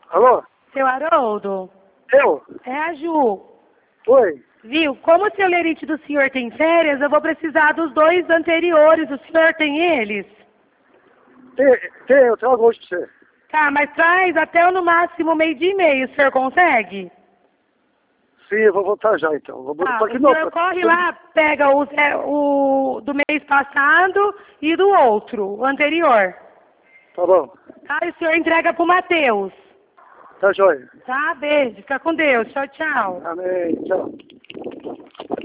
Alô? Seu Haroldo, Eu? é a Ju. Oi. Viu? Como o celerite do senhor tem férias, eu vou precisar dos 2 anteriores. O senhor tem eles? Eu trago hoje pra você. Tá, mas traz até no máximo 12h30. O senhor consegue? Sim, eu vou voltar já então. Tá, o senhor corre lá, pega o do mês passado e do outro, o anterior. Tá bom. Tá, e o senhor entrega pro Matheus. Tá joia. Tá, beijo. Fica com Deus. Tchau, tchau. Amém. Tchau.